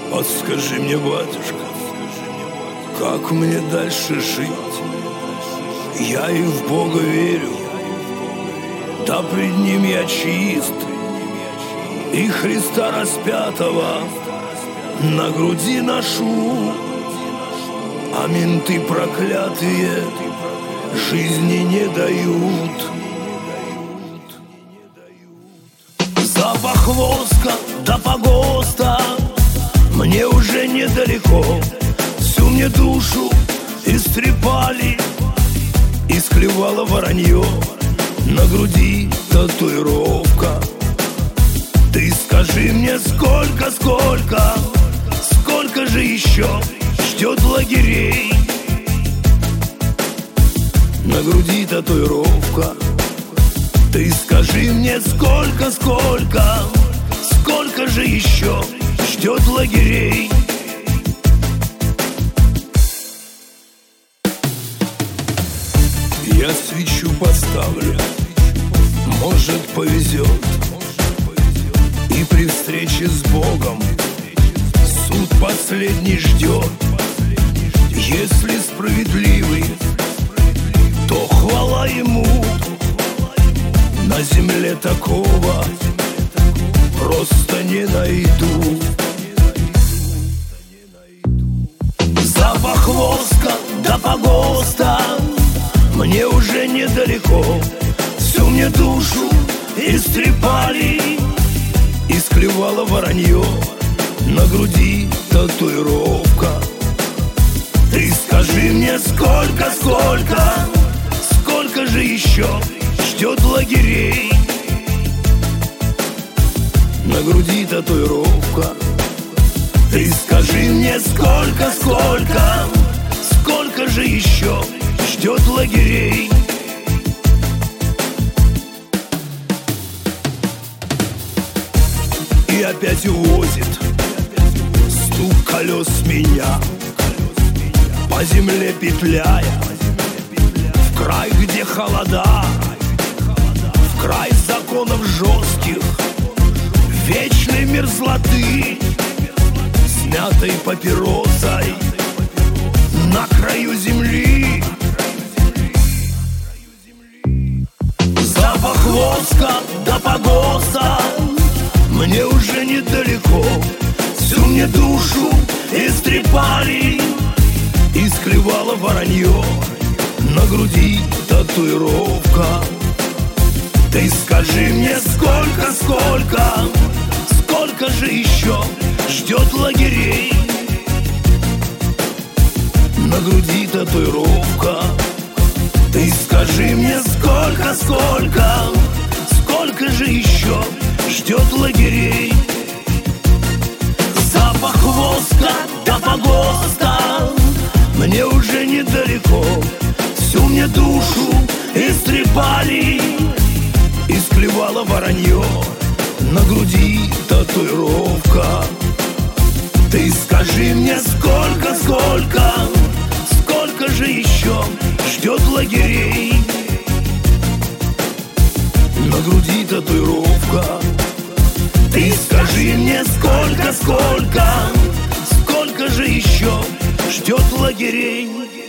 Подскажи мне, батюшка, как мне дальше жить? Я и в Бога верю, да пред Ним я чист, и Христа распятого на груди ношу. А менты проклятые жизни не дают. Запах воска до погоста мне уже недалеко. Всю мне душу истрепали, исклевало воронье. На груди татуировка. Ты скажи мне, сколько же еще ждет лагерей? На груди татуировка. Ты скажи мне, сколько же еще ждет лагерей? Я свечу поставлю, может повезет, и при встрече с Богом суд последний ждет. Если справедливый, то хвала Ему. На земле такого просто не найду. Запах воска до погоста мне уже недалеко. Всю мне душу истрепали, исклевало воронье. На груди татуировка. Ты скажи мне, сколько же еще ждет лагерей? На груди татуировка. Ты скажи мне, сколько же еще ждет лагерей? И опять увозит стук колес меня, по земле петляя, в край, где холода, в край законов жестких, вечной мерзлоты, смятой папиросой на краю земли. Запах воска до погоста мне уже недалеко. Всю мне душу истрепали, исклевало воронье. На груди татуировка. Ты скажи мне, сколько же еще ждет лагерей? На груди татуировка. Ты скажи мне, сколько же еще ждет лагерей? Запах воска до погоста мне уже недалеко. Всю мне душу истрепали, исклевало воронье. На груди татуировка. Ты скажи мне, сколько же еще ждет лагерей? На груди татуировка. Ты скажи мне, сколько же еще ждет лагерей?